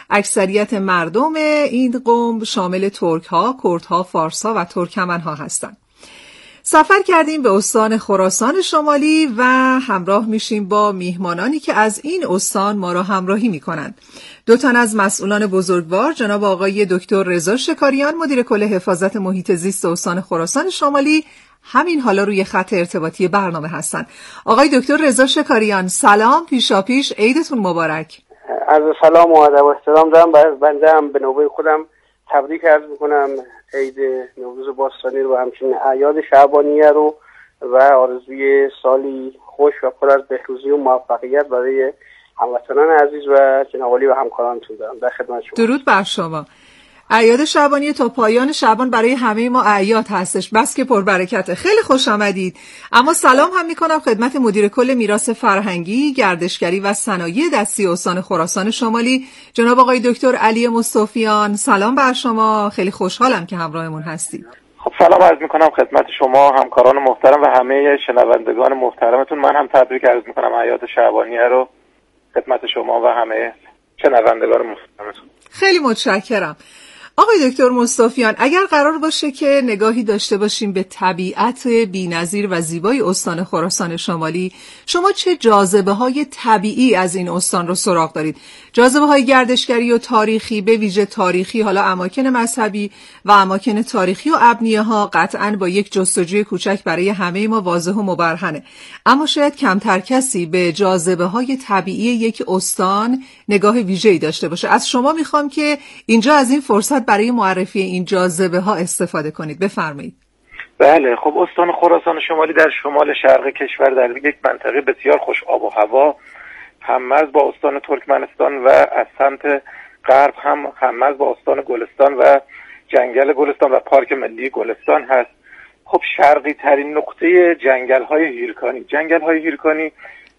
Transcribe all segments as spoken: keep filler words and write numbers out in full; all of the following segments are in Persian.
اکثریت مردم این قوم شامل ترک‌ها، کردها، فارس‌ها و ترکمن‌ها هستند. سفر کردیم به استان خراسان شمالی و همراه میشیم با میهمانانی که از این استان ما را همراهی میکنند. دو تن از مسئولان بزرگوار، جناب آقای دکتر رضا شکاریان، مدیر کل حفاظت محیط زیست استان خراسان شمالی، همین حالا روی خط ارتباطی برنامه هستند. آقای دکتر رضا شکاریان، سلام، پیشاپیش عیدتون مبارک. عرض سلام و ادب و احترام دارم. بنده هم به نوبه خودم تبریک عرض میکنم عید نوروز باستانی رو و همچنین اعیاد شعبانیه رو و آرزوی سالی خوش و پر از بهروزی و موفقیت برای هموطنان عزیز و جناب عالی و همکارانتون دارم. در خدمت شما. درود بر شما. اعیاد شعبانی تا پایان شعبان برای همه ما اعیاد هستش، بس که پربرکته. خیلی خوش آمدید. اما سلام هم میکنم خدمت مدیر کل میراث فرهنگی، گردشگری و صنایع دستی استان خراسان شمالی، جناب آقای دکتر علی مصطفیان. سلام بر شما. خیلی خوشحالم که همراهمون هستید. خب سلام عرض میکنم خدمت شما همکاران محترم و همه شنوندگان محترمتون. من هم تبریک عرض میکنم اعیاد شعبانیه رو خدمت شما و همه شنوندگان محترمتون. خیلی متشکرم. آقای دکتر مصطفیان، اگر قرار باشه که نگاهی داشته باشیم به طبیعت بی‌نظیر و زیبای استان خراسان شمالی، شما چه جاذبه‌های طبیعی از این استان رو سراغ دارید؟ جاذبه‌های گردشگری و تاریخی، به ویژه تاریخی، حالا اماکن مذهبی و اماکن تاریخی و ابنیه‌ها قطعاً با یک جستجوی کوچک برای همه ما واضح و مبرهنه. اما شاید کمتر کسی به جاذبه‌های طبیعی یک استان نگاه ویژه‌ای داشته باشه. از شما می‌خوام که اینجا از این فرصت برای معرفی این جاذبه‌ها استفاده کنید. بفرمایید. بله، خب استان خراسان شمالی در شمال شرق کشور در یک منطقه بسیار خوش آب و هوا، هم‌مرز با استان ترکمنستان و از سمت غرب هم هم‌مرز با استان گلستان و جنگل گلستان و پارک ملی گلستان هست. خب شرقی ترین نقطه جنگل‌های هیرکانی، جنگل‌های هیرکانی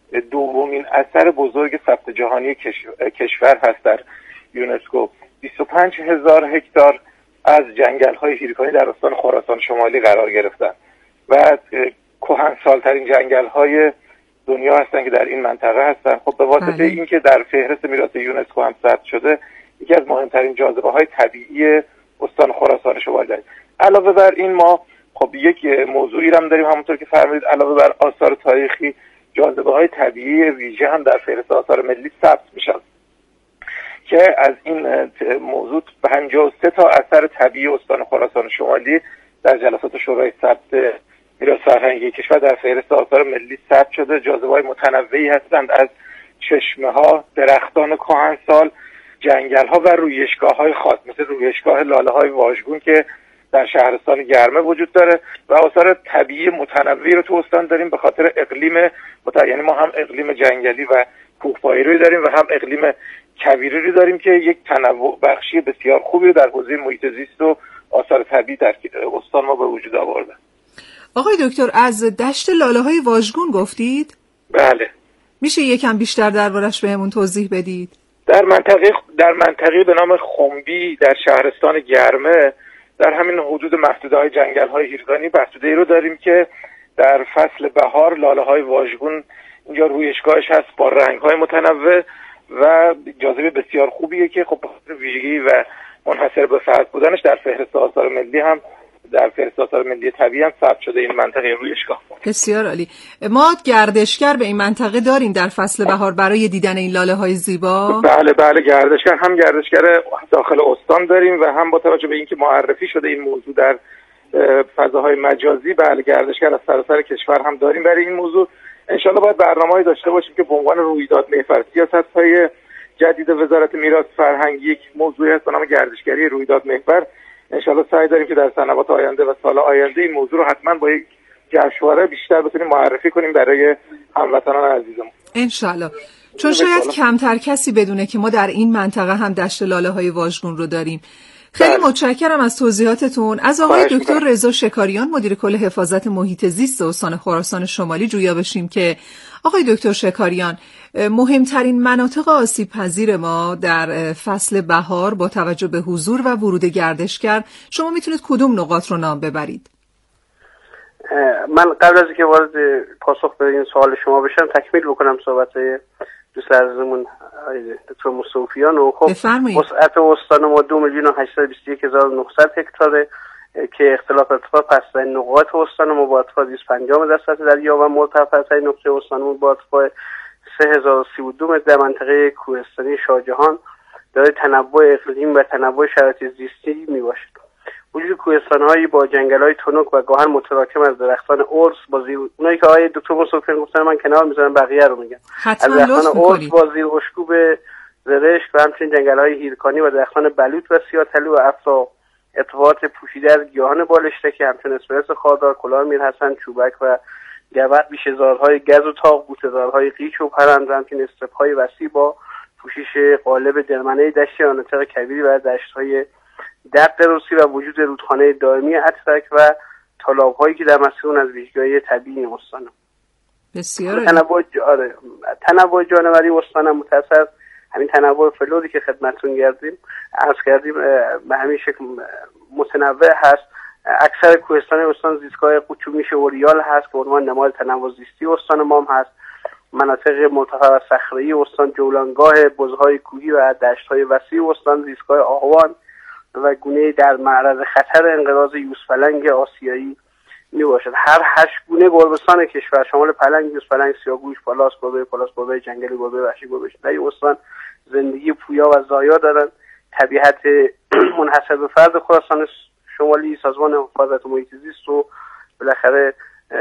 دومین اثر بزرگ ثبت جهانی کشور هست در یونسکو. بیست و پنج هزار هکتار از جنگل‌های هیرکانی در استان خراسان شمالی قرار گرفتن و کهنسال‌ترین جنگل‌های دنیا هستن که در این منطقه هستن. خب به واسطه اینکه در فهرست میراث یونسکو هم ثبت شده، یکی از مهمترین جاذبه‌های طبیعی استان خراسان شمالی داریم. علاوه بر این ما خب یک موضوعی هم داریم، همونطور که فرمودید، علاوه بر آثار تاریخی، جاذبه‌های طبیعی ویژه هم در فهرست آثار ملی ثبت میشن که از این موضوع پنجاه و سه تا اثر طبیعی استان خراسان شمالی در جلسات شورای ثبت میراث فرهنگی کشور در فهرست آثار ملی ثبت شده. جاذبه‌های متنوعی هستند، از چشمه‌ها، درختان کهنسال، جنگل‌ها و رویشگاه‌های خاص مثل رویشگاه لاله‌های واژگون که در شهرستان گرمه وجود داره و آثار طبیعی متنوعی رو تو استان داریم به خاطر اقلیم مت... یعنی ما هم اقلیم جنگلی و کوهپایه‌ای رو داریم و هم اقلیم کویری رو داریم که یک تنوع بخشی بسیار خوبی رو در حوزه محیط زیست و آثار طبیعی در استان ما به وجود آورده. آقای دکتر، از دشت لاله‌های واژگون گفتید؟ بله. میشه یکم بیشتر دربارش بهمون توضیح بدید؟ در منطقه در منطقه به نام خنبی در شهرستان گرمه در همین حدود محدوده‌های جنگل‌های هیرکانی محدوده‌ای رو داریم که در فصل بهار لاله‌های واژگون اینجا رویشگاهش هست با رنگ‌های متنوع و جاذبه بسیار خوبیه که خب به ویژگی و منحصر به فرد بودنش در فهرست آثار ملی هم در فهرست آثار ملی طبیعی هم ثبت شده این منطقه رویشگاه. بسیار عالی. ما گردشگر به این منطقه داریم در فصل بهار برای دیدن این لاله‌های زیبا؟ بله بله، گردشگر هم گردشگر داخل استان داریم و هم با توجه به اینکه معرفی شده این موضوع در فضاهای مجازی، بله گردشگر از سراسر کشور هم داریم برای این موضوع. انشالله باید برنامه‌ای داشته باشیم که به عنوان رویداد محور، سیاست‌های جدید وزارت میراث فرهنگی یک موضوعی هست به نام گردشگری رویداد محور. انشالله سعی داریم که در سنوات آینده و سال آینده این موضوع رو حتما با یک جشنواره بیشتر بتونیم معرفی کنیم برای هموطنان عزیزمون. انشالله. چون شاید کمتر کسی بدونه که ما در این منطقه هم دشت لاله‌های واژگون رو داریم. خیلی بله. متشکرم از توضیحاتتون. از آقای دکتر رضا شکاریان مدیر کل حفاظت محیط زیست استان خراسان شمالی جویا بشیم که آقای دکتر شکاریان، مهمترین مناطق آسیب پذیر ما در فصل بهار با توجه به حضور و ورود گردشگر، شما میتونید کدوم نقاط رو نام ببرید؟ من قبل از اینکه وارد پاسخ به این سوال شما بشم تکمیل بکنم صحبت دوست عزیزمون دکتر مصطفیان و خب بفرمایید. وسعت استان ما دو میلیون و هشتصد و بیست و یک هزار و نهصد هکتاره که اختلاف ارتفاع پست‌ترین نقاط استان ما با ارتفاع دویست و پنجاه متر در سطح دریا و مرتفع‌ترین نقطه استان ما با ارتفاع سه هزار و سی و دو متر در منطقه کوهستانی شاهجهان دارای تنوع اقلیم و تنوع شرایط زیستی میباشد. وجود کوهستان‌هایی با جنگل‌های تنک و گاهن متراکم از درختان ارس با زیر اونایی که آقای دکتر مصطفیان گفتن من کنار میذارم بقیه رو میگم. از درختان ارس با زیر اشکوب زرشک و همچنین جنگل‌های هیرکانی و درختان بلوط و سیاه‌طلو و افرا ارتفاعات پوشیده از گیاهان بالشتکی همچون اسپرس خاردار، کلاه میرحسن، چوبک و گوزن، بیشه‌زارهای گز و تاق، بوته‌زارهای قیچ و پرند و همچنین استپ‌های وسیع با پوشش قالب درمنه دشتی آناتق کبیری و دشت‌های دق روسی و وجود رودخانه دائمی اترک و تالاب‌هایی که در مسیر از ویژگی‌های طبیعی استان. بسیار تنوع آره تنوع جانوری استان متصل همین تنوع فلوری که خدمتتون کردیم عرض کردیم به همین شکل متنوع هست. اکثر کوهستان استان زیستگاه قطومیش اوریال هست که عنوان نماد تنوع زیستی استان ما هست. مناطق مرتفع و صخره‌ای استان جولانگاه بزهای کوهی و دشت‌های وسیع استان زیستگاه آهوان و گونه در معرض خطر انقراض یوزپلنگ آسیایی می باشد. هر هشت گونه گربه‌سان کشور شامل پلنگ، یوزپلنگ، سیاهگوش، پالاس، گربه پالاس، گربه جنگلی، گربه وحشی، گربه شیرده استان زندگی پویا و زایا دارند. طبیعت منحصر به فرد خراسان شمالی سازمان حفاظت محیط زیست و بالاخره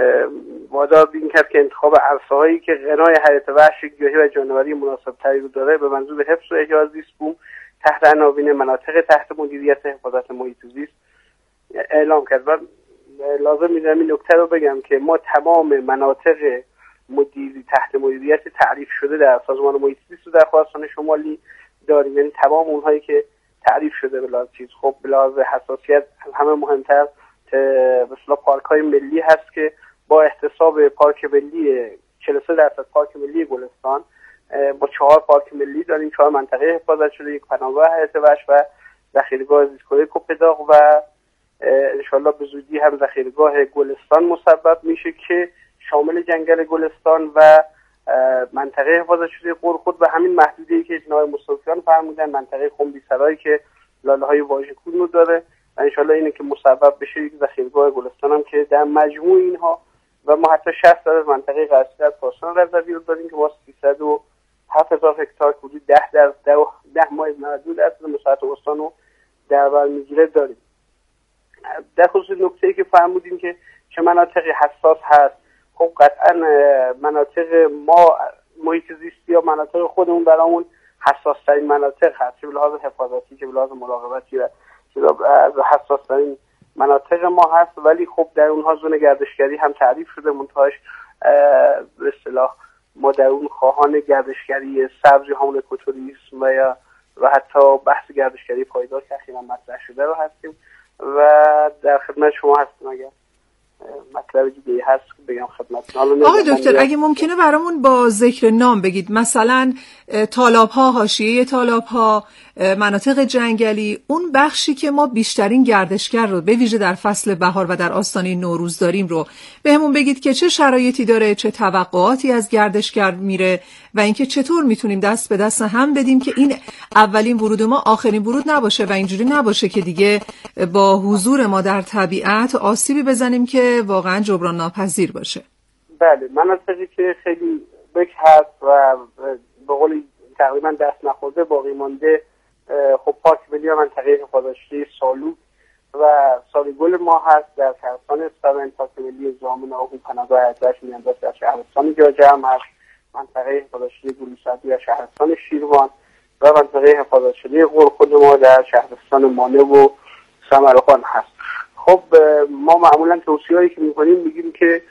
وادار به این کرد که انتخاب عرصه‌هایی که غنای حیات وحش گیاهی و جانوری مناسب‌تری رو داره به منظور حفظ و احیای زیست بوم تحت عناوین مناطق تحت مدیریت حفاظت محیط زیست اعلام کرد. و لازم می‌دونم این نکته رو بگم که ما تمام مناطق مدیری تحت مدیریت تعریف شده در سازمان محیط زیست رو در خراسان شمالی داریم، یعنی تمام اونهایی که تعریف شده به لحاظ چیز. خب به لحاظ حساسیت همه مهمتر به اصطلاح پارک‌های ملی هست که با احتساب پارک ملی چهل و سه درصد پارک ملی گلستان با چهار پارک ملی داریم، چهار منطقه حفاظت شده، یک پناهگاه حیات وحش و ذخیره‌گاه زیستگاهی کوپداغ و انشالله به زودی هم ذخیره‌گاه گلستان مسبب میشه که شامل جنگل گلستان و منطقه حفاظت شده قرخود و همین محدوده‌ای که جناب مصطفیان فرمودن منطقه خنبی سرای که لاله‌های واژگون رو داره و انشالله اینه که مسبب بشه یک ذخیره‌گاه گلستان هم که در مجموع اینها و ما حتی شصت درصد منطقه غربی از پاسان رضوی رو داریم که ما سیصد و هفت هزار هکتار حدود ده در ده ماه محدود از مساحت استان رو در بر میگیره داریم. در خصوص نکته‌ای که فرمودیم که چه مناطقی حساس هست، خب قطعا مناطق ما محیط زیستی یا مناطق خودمون برامون حساس ترین مناطق هست، چه به لحاظ حفاظتی چه به لحاظ مراقبتی و از حساس ترین مناطق ما هست، ولی خب در اونها زون گردشگری هم تعریف شده منتهاش به اصطلاح ما در اون خواهان گردشگری سبزی همون اکوتوریسم و یا و حتی بحث گردشگری پایدار که اخیراً مطرح شده رو هستیم و در خدمت شما هستیم. اگر مطلب دیگه هست بگم خدمتتون. آقای دکتر اگه ممکنه برامون با ذکر نام بگید، مثلا تالاب‌ها، حاشیه تالاب‌ها، مناطق جنگلی، اون بخشی که ما بیشترین گردشگر رو به ویژه در فصل بهار و در آستانه نوروز داریم رو بهمون بگید که چه شرایطی داره، چه توقعاتی از گردشگر میره و اینکه چطور میتونیم دست به دست هم بدیم که این اولین ورود ما آخرین ورود نباشه و اینجوری نباشه که دیگه با حضور ما در طبیعت آسیبی بزنیم که واقعا جبران ناپذیر باشه. بله، مناطقی که خیلی بک هست و به قول تقریبا دست نخورده باقی مانده، خب پارک ملی و منطقه حفاظت شده سالو و سالیگل ما هست در شهرستان اصفهان، پارک ملی زامن آهو پناهگاه حیات میانداز در شهرستان جاجم هست، منطقه حفاظت شده گلوسردی در شهرستان شیروان و منطقه حفاظت شده قرخود ما در شهرستان مانه و سمرخان هست. خب ما معمولا توصیه‌ای که می‌کنیم میگیم که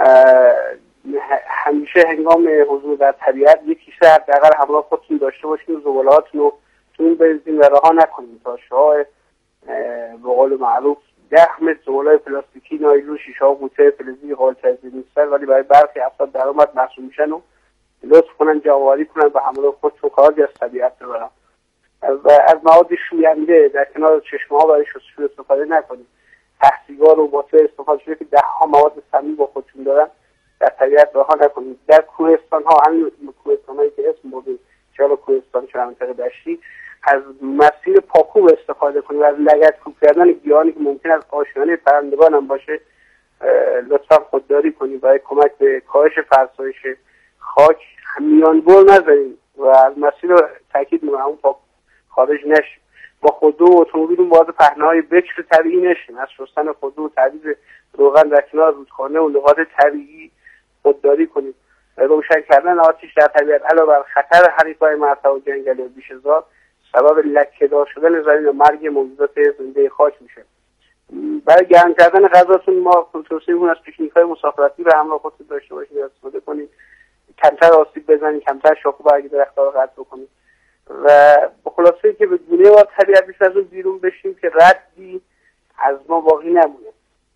همیشه هنگام حضور در طبیعت یک کیسه حداقل همراه خودتون داشته باشین و زبالهاتون رو تون بریزین و رها نکنین تا شعاع به قول معروف ده متر زباله‌های پلاستیکی، نایلون، شیشه، قوطه فلزی قابل تجزیه نیستن ولی برای برخی افراد درآمد محسوب میشن و لطف کنن جمع‌آوری کنن و همراه خودشون خارج از طبیعت ببرن و از مواد شوینده در کنار چشمه‌ها برای شستشو استفاده نکنید. تحصیلگار و باطل استفاده شده که ده ها مواد سمی با خودشون دارن در طبیعت رها نکنید. در کوهستان ها، همین کوهستان هایی که اسم بردیم، چه کوهستان چه منطقه دشتی، از مسیر پاکوب استفاده کنید و از لگدکوب کردن گیاهانی که ممکن است آشیانه پرندگان هم باشه لطفا خودداری کنید برای کمک به کاهش فرسایش خاک. میان بر نذارید و از مسیر تاکید میکنم اون پاک خارج نشید. با خودرو و اتومبیل وارد پهنه‌های بکر طبیعی نشید. از شستن خودرو و تعویض روغن در کنار رودخانه و لغات طبیعی خودداری کنید. روشن کردن آتش در طبیعت علاوه بر خطر حریق‌های مرتع و جنگلی و بیشه‌زار سبب لکه‌دار شدن زمین و مرگ موجودات زنده خاک میشه. برای گرم کردن غذاتون ما توصیه می‌کنم از پیکنیک‌های مسافرتی رو همراه خودتون داشته باشید، استفاده کنید، کمتر آسیب بزنید، کمتر شاخه و برگ درخت‌ها رو قطع بکنید و به خلاصه که به گونه و طبیعت بیشتر از اون بیرون بشیم که ردی از ما باقی نمونه.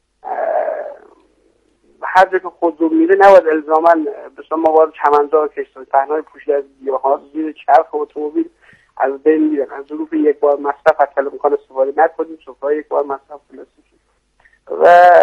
هر جا که خودرو میره نباید الزاماً مثلا ما وارد چمنزار کشتیم، پهنای پوشیده از گیاهان زیر چرخ اتومبیل از بین میرن. از ظروف یک بار مصرف از تلمکان استفاده نکنید، سفره یک بار مصرف پلاستیکی و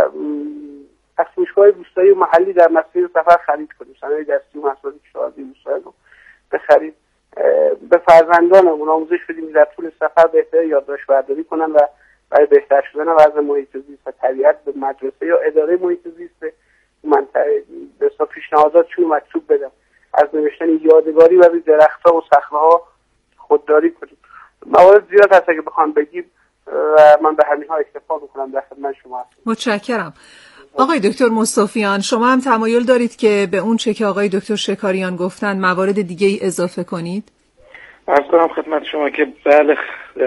از فروشگاه روستایی و محلی در مسیر سفر خرید کنید. صنایع دستی و محصولات کشاورزی روستایی رو بخرید. به فرزندانمون آموزش بدیم در طول سفر بهتر یادداشت برداری کنن و برای بهتر شدن وضع محیط زیست و طبیعت به مدرسه یا اداره محیط زیست منطقه به حساب پیشنهاداتشون مکتوب بدم. از نوشتن یادگاری برای درخت‌ها و صخره‌ها خودداری کنیم. موارد زیاد هست که بخوام بگیم و من به همین ها اکتفا میکنم. در خدمت شما هستم. متشکرم. آقای دکتر مصطفیان، شما هم تمایل دارید که به اون چه که آقای دکتر شکاریان گفتن موارد دیگه ای اضافه کنید؟ عرض کنم خدمت شما که بله،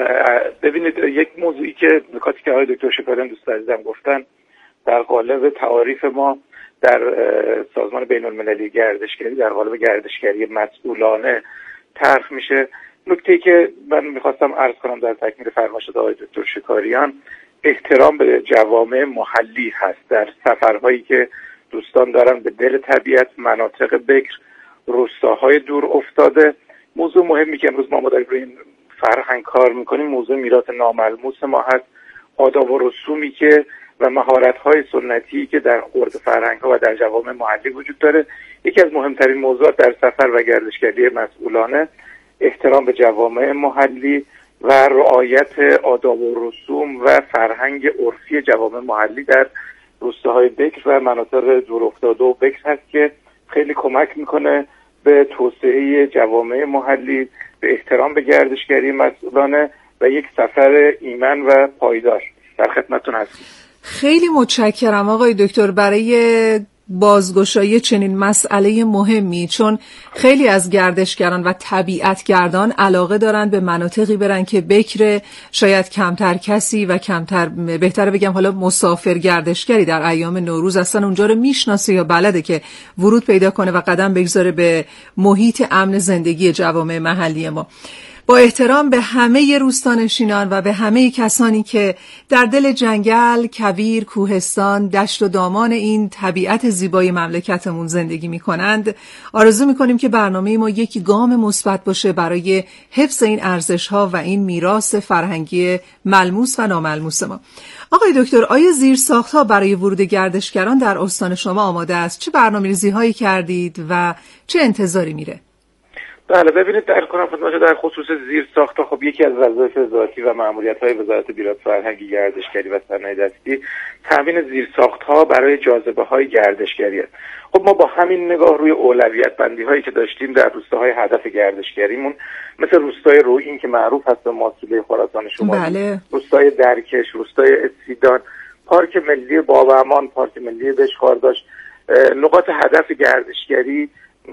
ببینید یک موضوعی که نکاتی که آقای دکتر شکاریان دوست عزیزم گفتن در قالب تعاریف ما در سازمان بین المللی گردشگری در قالب گردشگری مسئولانه طرح میشه. نکته‌ای که من میخواستم عرض کنم در تکمیل فرمایشات آقای دکتر شکاریان، احترام به جوامع محلی هست. در سفرهایی که دوستان دارن به دل طبیعت، مناطق بکر، روستاهای دور افتاده، موضوع مهمی که امروز ما ما داریم روی این فرهنگ کار میکنیم موضوع میراث ناملموس ما هست. آداب و رسومی که و مهارت‌های سنتی که در خورد فرهنگ‌ها و در جوامع محلی وجود داره. یکی از مهمترین موضوعات در سفر و گردشگری مسئولانه احترام به جوامع محلی و رعایت آداب و رسوم و فرهنگ عرفی جوامع محلی در روستاهای بکر و مناطق دورافتاده و بکر هست که خیلی کمک میکنه به توسعه جوامع محلی، به احترام به گردشگری مسئولانه و یک سفر ایمن و پایدار. در خدمتتون هستیم. خیلی متشکرم آقای دکتر برای بازگشایی چنین مسئله مهمی، چون خیلی از گردشگران و طبیعتگردان علاقه دارن به مناطقی برن که بکر، شاید کمتر کسی و کمتر، بهتره بگم حالا مسافر گردشگری در ایام نوروز اصلا اونجا رو میشناسه یا بلده که ورود پیدا کنه و قدم بگذاره به محیط امن زندگی جوامع محلی ما. با احترام به همه روستانشینان و به همه کسانی که در دل جنگل، کویر، کوهستان، دشت و دامان این طبیعت زیبای مملکتمون زندگی می کنند، آرزو می کنیم که برنامه ما یکی گام مثبت باشه برای حفظ این ارزش‌ها و این میراث فرهنگی ملموس و ناملموس ما. آقای دکتر، آیا زیرساخت‌ها برای ورود گردشگران در استان شما آماده است؟ چه برنامه‌ریزی‌هایی کردید و چه انتظاری میره؟ بله، ببینید در کنم خدمت در خصوص زیر ساخت‌ها، خب یکی از وظایف ذاتی و مأموریت‌های وزارت میراث فرهنگی، گردشگری و صنایع دستی تامین زیر ساخت‌ها برای جاذبه‌های گردشگری است. خب ما با همین نگاه روی اولویت بندی‌هایی که داشتیم در روستاهای هدف گردشگریمون، مثل روستای روئین که معروف هست به ماسوله خراسان شمالی، بله. روستای درکش، روستای اسیدان، پارک ملی بابامان، پارک ملی بشخوارداش، نقاط هدف گردشگری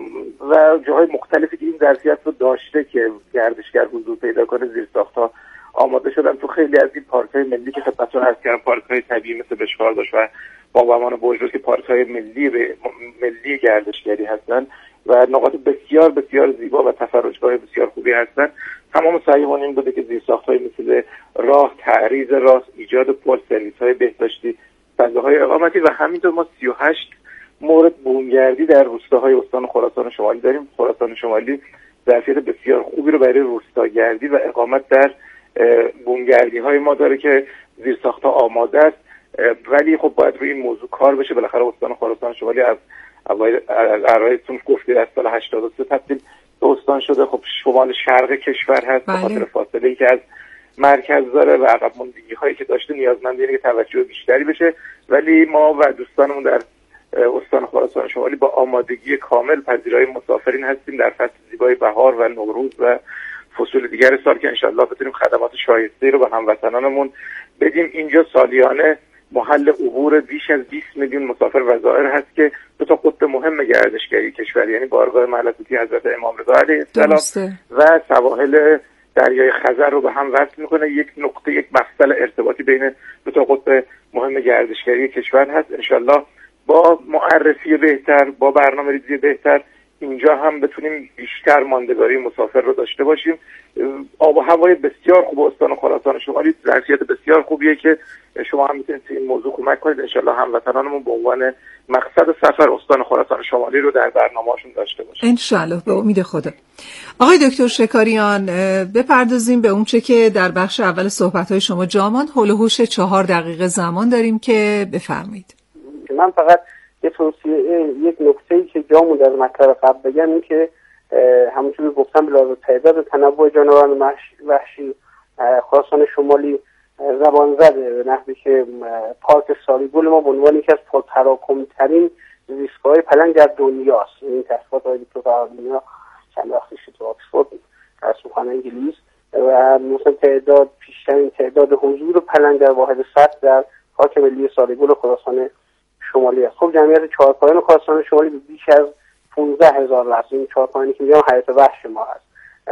و جاهای مختلفی که این ظرفیت رو داشته که گردشگر حضور پیدا کنه زیر ساخت‌ها آماده شدن. تو خیلی از این پارک‌های ملی که خدمتتون عرض کردم، پارک‌های طبیعی مثل بشخوارداش و بابامان و بوجلو که پارک‌های ملی ملی گردشگری هستن و نقاط بسیار بسیار زیبا و تفرجگاه بسیار خوبی هستن، تمام سعیمون این بوده که زیر ساخت‌های مثل راه، تعریض راه، ایجاد پل، سرویس‌های بهداشتی، فضاهای اقامتی و همینطور ما سی و هشت مورد بومگردی در روستاهای استان خراسان شمالی داریم. خراسان شمالی ظرفیت بسیار خوبی رو برای روستاگردی و اقامت در بومگردی های ما داره که زیرساخت‌ها آماده است، ولی خب باید روی این موضوع کار بشه. بالاخره استان خراسان شمالی از اوایل عرایتون گفتید از سال هشتاد و سه تبدیل به استان شده. خب شمال شرق کشور هست، به خاطر فاصله‌ای که از مرکز داره و عقب ماندگی هایی که داشته نیازمند اینه که توجه بیشتری بشه، ولی ما و دوستانمون در استان خراسان شمالی با آمادگی کامل پذیرای مسافرین هستیم در فصل زیبای بهار و نوروز و فصول دیگر سال که انشالله بتونیم خدمات شایسته رو به هموطنانمون بدیم. اینجا سالیانه محل عبور بیش از بیست میلیون مسافر و زائر هست که دو تا قطب مهم گردشگری کشور، یعنی بارگاه ملکوتی حضرت امام رضا علیه السلام و سواحل دریای خزر رو به هم وصل میکنه. یک نقطه، یک مفصل ارتباطی بین دو تا قطب مهم گردشگری کشور هست. انشالله با معرفی بهتر، با برنامه‌ریزی بهتر اینجا هم بتونیم بیشتر ماندگاری مسافر رو داشته باشیم. آب و هوای بسیار خوب استان خراسان شمالی ظرفیت بسیار خوبیه که شما هم میتونید این موضوع کمک کنید. انشالله هموطنانمون به عنوان مقصد سفر استان خراسان شمالی رو در برنامه‌شون داشته باشن انشالله، به امید خدا. آقای دکتر شکاریان، بپردازیم به اون چه که در بخش اول صحبت‌های شما جا ماند. هول و هوش چهار دقیقه زمان داریم که بفرمایید. من فقط یه توصیه، یک نکته‌ای که جا مونده از مطلب قبل بگم این که همونجوری گفتم به لحاظ تعداد تنوع جانوران وحشی خراسان شمالی زبان زده، به نحوی که پارک سالیگل ما به عنوان یکی از پرتراکم‌ترین زیستگاه‌های پلنگ در دنیاست. این تحقیقات های دکتر فرهادی چند وقت پیش تو آکسفورد در سخن انگلیس و مثلا تعداد بیشترین تعداد حضور پلنگ در واحد سطح در پارک ملی سالیگل خراسان شمالی است. خب جمعیت چهارپایان خراسان شمالی به بیش از پانزده هزار رأس، این چهارپایانی که میگم حیات وحش ما هست،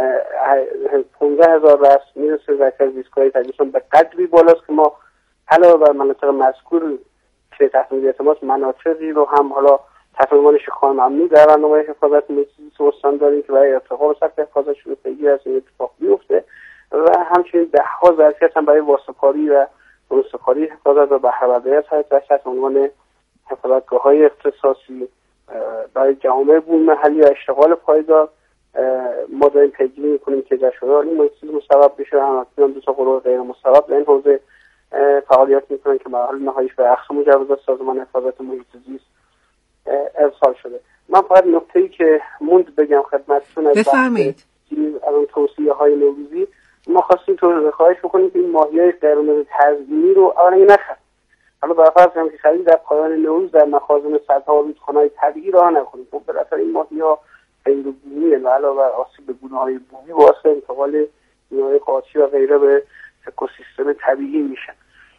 پانزده هزار رأس میرسه و از زیستگاه‌های طبیعیشون به قدری بالاست که ما علاوه بر مناطق مذکور که تحت مدیریت ماست مناطقی رو هم حالا تحت عنوان شکار ممنوع در برنامه حفاظت محیط استان داریم که برای ارتقا به سطح حفاظتشون پیگیر از این اتفاق بیفته و همچنین ده ها ظرفیت هم برای واسطه‌کاری و درستکاری حفاظت و بهره‌برداری از تحت عنوان حفاظتگاه‌های اختصاصی برای جوامع بوم محلی و اشتغال پایدار ما داریم پیگیری می‌کنیم که در شورای این محیط مستوب بشه. هم اصلا دو تا گروه غیر مستوب در این حوزه فعالیت می‌کنن که مراحل نهاییش به اقصا مجوزات سازمان حفاظت محیط زیست ارسال شده. من فقط نکته‌ای که موند بگم خدمتتون از بفرمایید. از اون توصیه‌های نوروزی ما خواستیم تو خواهش بکنیم که این ماهی‌های غیرمورد تزیینی رو اولا نخرید. حالا برای فرض کنیم که خرید در پایان نوروز در مخازن صدها رودخانه‌های طبیعی راه نکنیم. خب بالاخره این ماهی‌ها غیر بومی و علاوه بر آسیب به گونه‌های بومی باعث انتقال گونه‌های قارچی و غیره به اکوسیستم طبیعی میشن.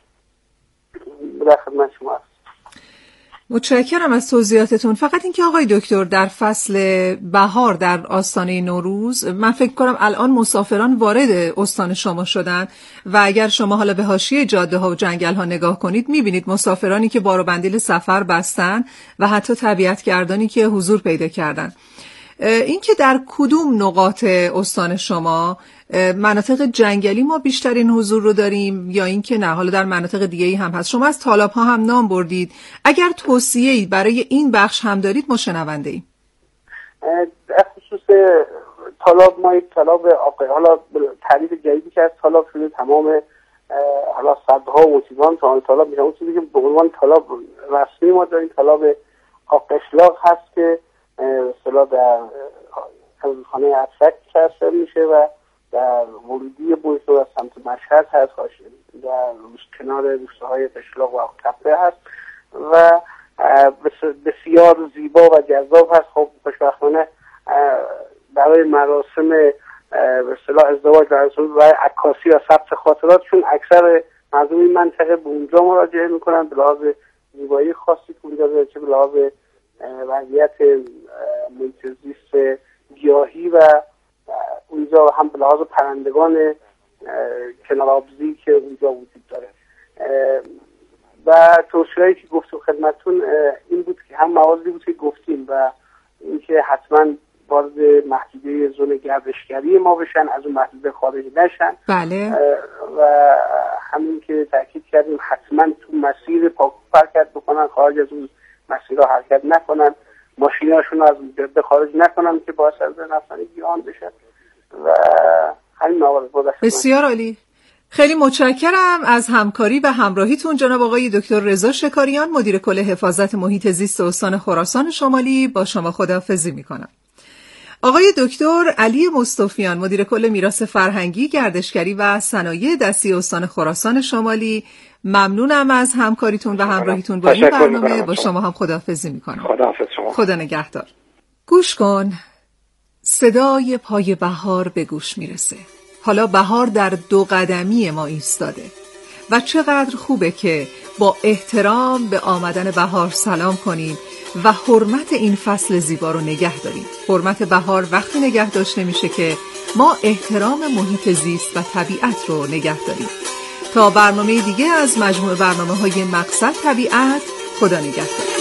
در خدمت شما هستم. متشکرم از توضیحاتتون. فقط اینکه آقای دکتر در فصل بهار در آستانه نوروز من فکر کنم الان مسافران وارد استان شما شدن و اگر شما حالا به حاشیه جاده ها و جنگل ها نگاه کنید میبینید مسافرانی که بار و بندیل سفر بستن و حتی طبیعتگردانی که حضور پیدا کردن. اینکه در کدوم نقاط استان شما مناطق جنگلی ما بیشترین حضور رو داریم یا اینکه نه حالا در مناطق دیگه‌ای هم هست؟ شما از تالاب ها هم نام بردید، اگر توصیه‌ای برای این بخش هم دارید ما شنونده ایم. در خصوص تالاب ما یک تالاب آقای حالا تعریف جدیدی که از تالاب شده، تمام حالا صدها و موسیقان تا تالاب میشن. اون چیزی که به عنوان تالاب رسمی ما داریم تالاب آقشلاق هست که اصطلاح در خانه افسک کسر میشه و در ورودی بویسو و سمت مشهد هست، در کنار روستاهای قشلاق و تپه هست و بسیار زیبا و جذاب هست. خب خوشبختانه برای مراسم به اصطلاح ازدواج و عکاسی و ثبت خاطراتشون اکثر مردم این منطقه به اونجا مراجعه میکنن به لحاظ زیبایی خاصی که اونجا داره، چه به لحاظ وضعیت محیط زیست گیاهی و اونجا هم به لحاظ پرندگان کنارآبزی که اونجا وجود داره. و توصیه‌ای که گفتم خدمتتون این بود که هم مواردی بود که گفتیم و اینکه حتما وارد محدوده زون گردشگری ما بشن، از اون محدوده خارج نشن. بله. و همین که تاکید کردیم حتما تو مسیر پاک حرکت بکنن، خارج از اون مسیرها حرکت نکنن، ماشیناشون از جاده خارج نکنن که باعث از نفسانی گیران بشن و همین موارد بود. بسیار عالی. خیلی متشکرم از همکاری و همراهیتون جناب آقای دکتر رضا شکاریان، مدیر کل حفاظت محیط زیست استان خراسان شمالی. با شما خداحافظی میکنم. آقای دکتر علی مصطفیان، مدیر کل میراث فرهنگی، گردشگری و صنایع دستی استان خراسان شمالی، ممنونم از همکاریتون و همراهیتون با این برنامه. با شما هم خداحافظی میکنم. خداحافظ شما. خدا نگهدار. گوش کن، صدای پای بهار به گوش میرسه. حالا بهار در دو قدمی ما ایستاده و چقدر خوبه که با احترام به آمدن بهار سلام کنیم و حرمت این فصل زیبا رو نگه داریم. حرمت بهار وقتی نگه داشته میشه که ما احترام محیط زیست و طبیعت رو نگه داریم. تا برنامه دیگه از مجموع برنامه‌های مقصد طبیعت، خدا نگهدار.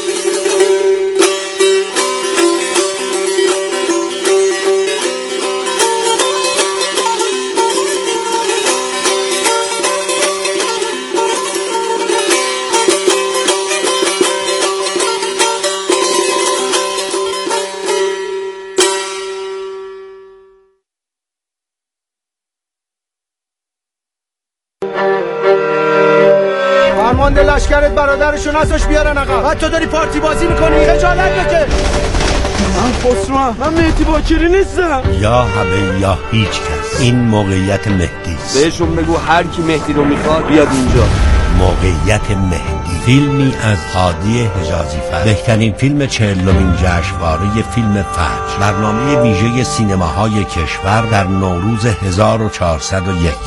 فرمانده لشکرت برادرشون هستش بیارن آقا. بعد تو داری پارتی بازی میکنی، خجالت بکش. من خسرو، من مهدی باکری نیستم. یا همه یا هیچ کس. این موقعیت مهدی است. بهشون بگو هر کی مهدی رو میخواد بیاد اینجا. موقعیت مهدی، فیلمی از هادی حجازی فر، بهترین فیلم چهلمین جشنواره فیلم فجر، برنامه ویژه سینماهای کشور در نوروز هزار و چهارصد و یک.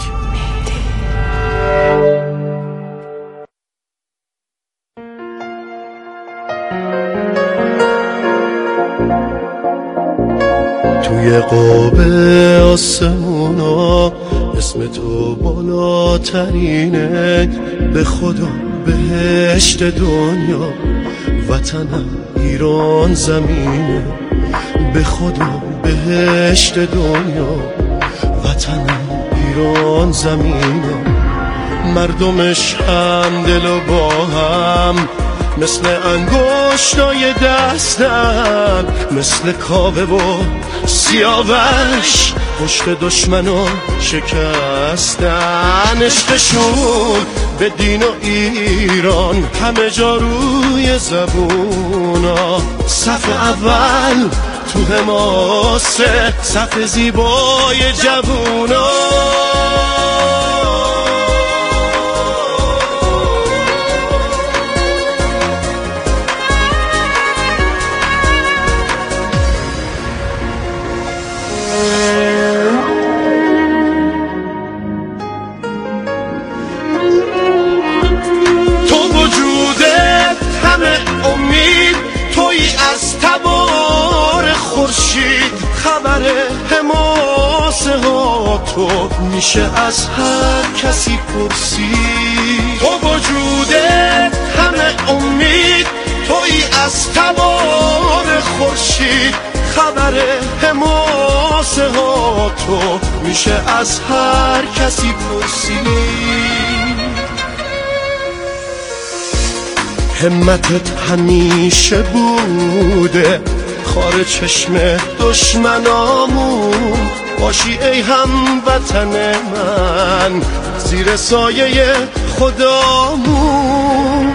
توی قاب آسمونا اسم تو بالاترینه، به خدا بهشت دنیا وطنم ایران زمینه، به خدا بهشت دنیا وطنم ایران زمینه، مردمش هم دل و با هم مثل انگشتای دستن، مثل کاوه و سیاوش پشت دشمنو شکستن، عشقشون به دین و ایران همه جا روی زبونا، صف اول تو حماسه، صف زیبای جوونا. خبر حماسه ها تو میشه از هر کسی پرسید، تو وجودت همه امید، توی از تبار خورشید، خبر حماسه ها تو میشه از هر کسی پرسید. همتت همیشه بوده خار چشم دشمنامون، باشی ای هموطن من زیر سایه خدامون،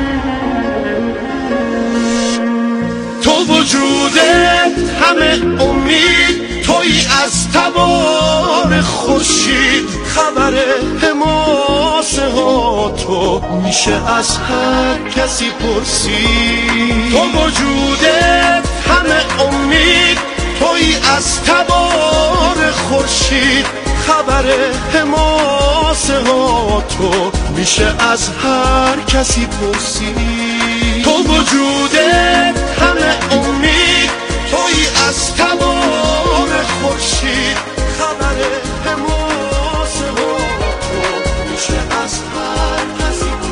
تو وجودت همه امید، توی از تبار خورشید، خبر حماسه ها تو میشه از هر کسی پرسید، تو وجودت همه امید، توی از تبار خورشید، خبر حماسه ها تو میشه از هر کسی پرسید، تو وجودت همه امید، توی از تبار خورشید، خبر حماسه ها تو میشه از هر کسی پرسید.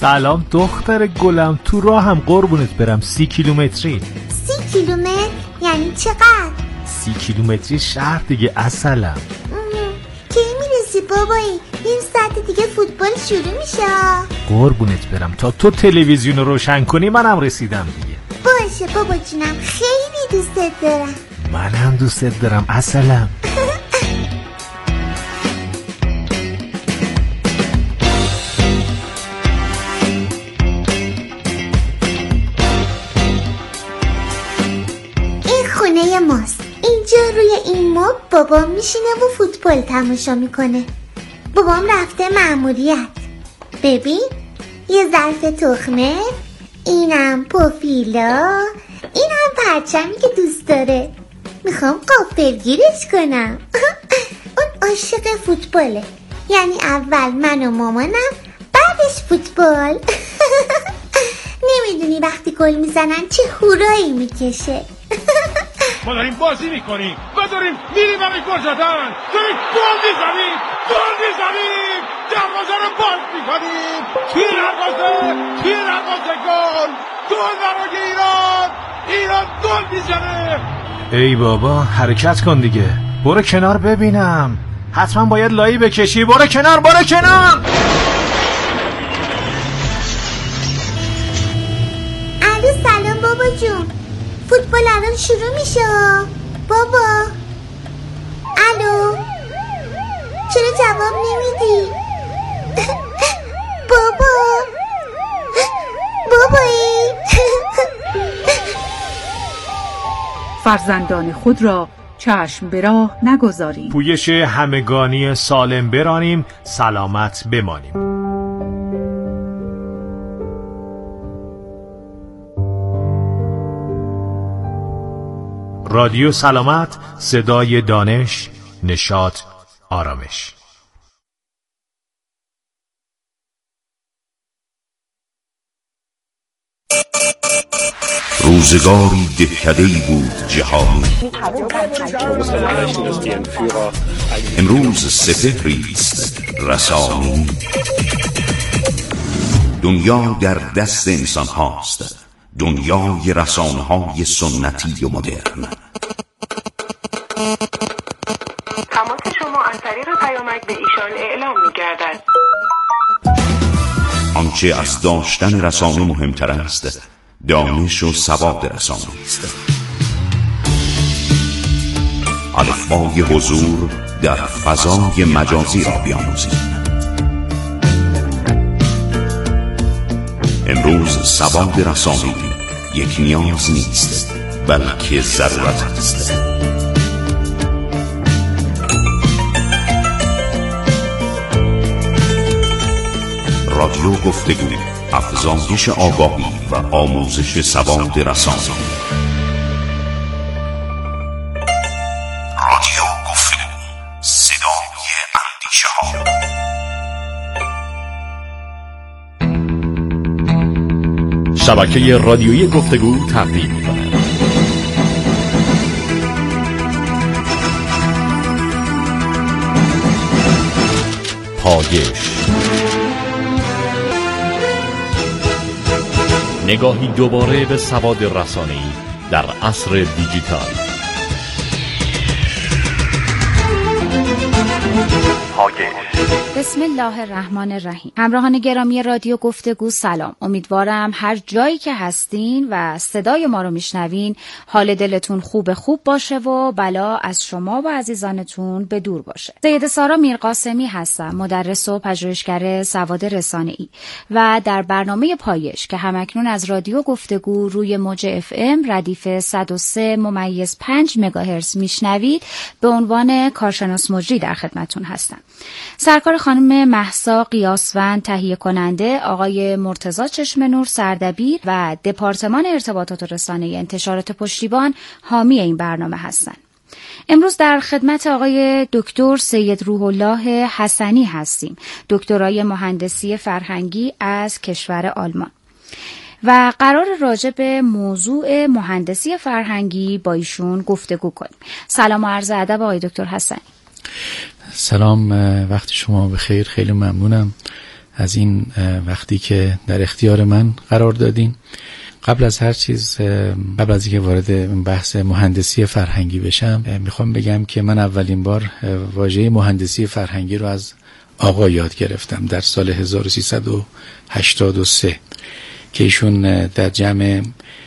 سلام دختر گلم، تو راه هم قربونت برم. سی کیلومتری. سی کیلومتر یعنی چقدر؟ سی کیلومتری شهر دیگه اصلا. کی میرسی بابایی؟ این ساعت دیگه فوتبال شروع میشه. قربونت برم، تا تو تلویزیون رو روشن کنی منم رسیدم دیگه. باشه بابا جونم، خیلی دوستت دارم. منم دوستت دارم اصلا. خونه ماست. اینجا روی این مبل بابام میشینه و فوتبال تماشا میکنه. بابام رفته مأموریت. ببین یه ظرف تخمه، اینم پوفیلا، اینم پرچمی که دوست داره. میخوام غافلگیرش کنم. اون عاشق فوتباله، یعنی اول من و مامانم، بعدش فوتبال. نمیدونی وقتی گل میزنن چه هورایی میکشه. ما داریم بازی میکنیم و داریم میریم برای گل زدن. داریم گل میزنیم گل میزنیم دروازه رو باز میکنیم. تیر دروازه تیر دروازه گل گل برای ایران. ایران گل میزنه. ای بابا حرکت کن دیگه، برو کنار ببینم. حتما باید لایی بکشی. برو کنار برو کنار. الو سلام بابا جون، فوتبال الان شروع میشه. بابا الو، چرا جواب نمیدی؟ بابا بابایی. فرزندان خود را چشم به راه نگذاریم. پویش همگانی سالم برانیم، سلامت بمانیم. رادیو سلامت، صدای دانش، نشاط، آرامش. روزگاری دهکده‌ای بود جهانی، امروز سپهری است رسانی. دنیا در دست انسان هاست، دنیای رسانه های سنتی و مدرن. تماس شما از طریق پیامک به ایشان اعلام می گردد. آنچه از داشتن رسانه مهمتر است، دانش و سواد رسانه است. الفبای حضور در فضای مجازی را بیاموزیم. امروز سواد رسانه‌ای یک نیاز نیست، بلکه ضرورت است. رادیو گفتگو، افزایش آگاهی و آموزش سواد رسانه‌ای. رادیو گفتگو، صدای اندیشه ها. شبکه رادیویی گفتگو تقدیم می‌کند. پایش، نگاهی دوباره به سواد رسانه‌ای در عصر دیجیتال. پایش. بسم الله الرحمن الرحیم. همراهان گرامی رادیو گفتگو سلام. امیدوارم هر جایی که هستین و صدای ما رو میشنوین حال دلتون خوب خوب باشه و بلا از شما و عزیزانتون به دور باشه. سید سارا میرقاسمی هستم، مدرس و پژوهشگر سواد رسانه‌ای و در برنامه پایش که همکنون از رادیو گفتگو روی موج اف ام ردیف صد و سه ممیز پنج مگاهرتز میشنوید به عنوان کارشناس مجری در خدمتتون هستم. سرکار خانم مهسا قیاسوند تهیه کننده، آقای مرتضی چشمنور سردبیر و دپارتمان ارتباطات و رسانه انتشارات پشتیبان حامی این برنامه هستند. امروز در خدمت آقای دکتر سید روح الله حسنی هستیم، دکترای مهندسی فرهنگی از کشور آلمان و قرار راجع به موضوع مهندسی فرهنگی با ایشون گفتگو کنیم. سلام و عرض ادب آقای دکتر حسنی. سلام، وقت شما بخیر، خیلی ممنونم از این وقتی که در اختیار من قرار دادین. قبل از هر چیز، قبل از اینکه وارد بحث مهندسی فرهنگی بشم، میخوام بگم که من اولین بار واژه مهندسی فرهنگی رو از آقا یاد گرفتم در سال هزار و سیصد و هشتاد و سه که ایشون در جمع